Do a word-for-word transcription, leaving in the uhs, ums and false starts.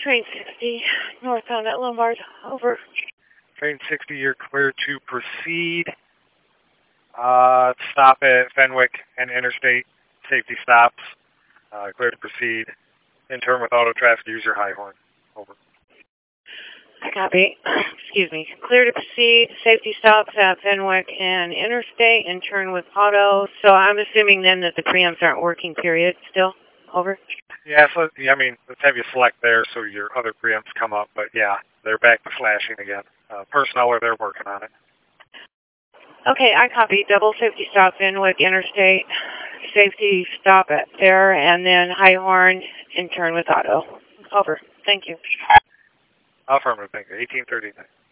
Train sixty, northbound at Lombard. Over. Train sixty, you're clear to proceed. Uh, stop at Fenwick and Interstate. Safety stops. Uh, clear to proceed. In turn with auto traffic, use your high horn. Over. Copy. Excuse me. Clear to proceed. Safety stops at Fenwick and Interstate. In turn with auto. So I'm assuming then that the preamps aren't working, period, still? Over. Yeah, so, yeah, I mean, let's have you select there so your other preamps come up. But, yeah, they're back to flashing again. Uh, personnel are there working on it. Okay, I copy. Double safety stop, Fenwick, Interstate. Safety stop at there, and then high horn in turn with auto. Over. Thank you. Affirmative, thank you. eighteen thirty-nine.